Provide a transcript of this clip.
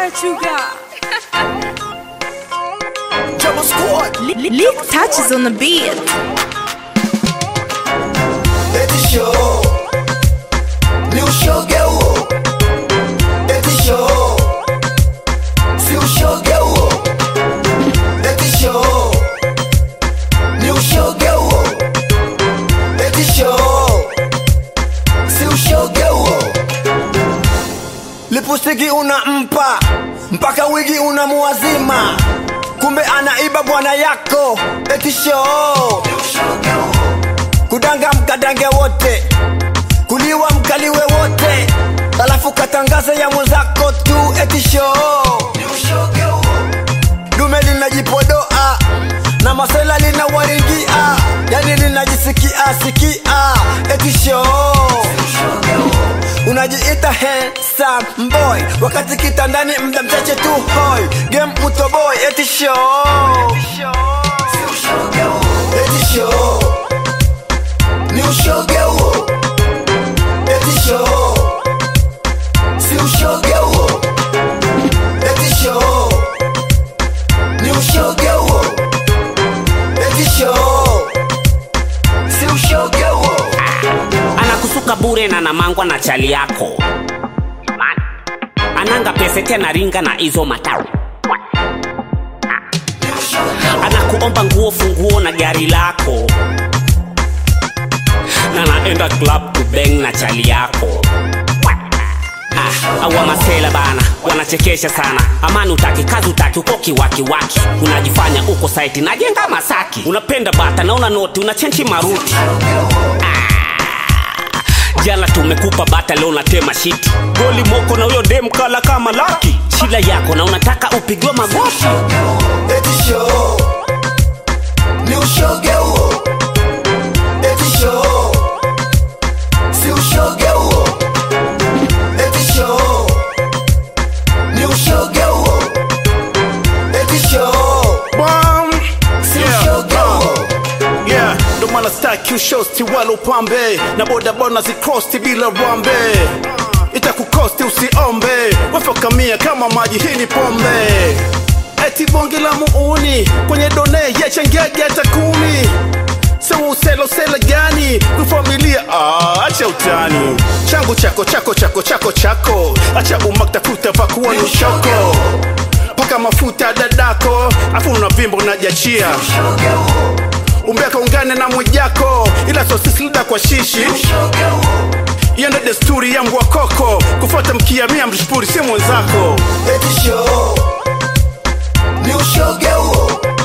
what you got. Trouble Squad. Lick touches on the beat. Eti show. New show geo. Eti show. Few show geo. Eti show. New show geo. Eti show. Few show geo. Lipustiki unampa mpaka wigi unamuazima, kumbe anaiba bwana yako. Eti show. Kudanga mkadange wote, kuliwa mkaliwe wote, alafu katangaza ya mwenzako tu. Eti show. Dume linajipodoa na masela linawaringia, yani linajisikia sikia. Eti show. Unajiita handsome boy, wakati kitandani mda mchache tu hoi. Game utoboy. Eti show. Eti show. New show geo. Eti show. Few show geo. Eti show. New show geo. Eti show. Few show geo. Anakusuka bure na namangwa na chali yako. Ananga pese tena ringa na izo matao. Anakuomba nguo funguo na gari lako, na naenda club kubeng na chali yako. Awa masela bana, wanachekesha sana. Amani utaki, kazi utaki, uko kiwaki waki. Unajifanya uko site na jenga Masaki. Unapenda bata na una noti, unachenchi maruti. Jana tumekupa bata, leo unatema shiti. Goli moko na uyo dem kala kama laki. Shila yako na unataka upigwe magoti. Eti show. New show geo. Eti show. Few show geo. Eti show. New show geo. Eti show. Bam. Few show geo. Yeah, ndo maana staki ushows tiwala upambe, na boda bona zikrosti bila rambe. Itakukosti usiombe, wafakamia kama maji hii ni pombe. Eti bongi la muuni, kwenye done yechengege hata 10. Sewa uselo sela gani, kufamilia acha utani. Changu chako chako chako chako chako, acha umakta futa vakuwa nushoko. Paka mafuta dadako, afu unavimbo na jachia. Umbeka ungane na mwijako, ila sosisi lida kwa shishi. Yenda desturi ya mbwa koko, kufuata mkiamia mrishpuri si mwenzako. Eti show. New show geo.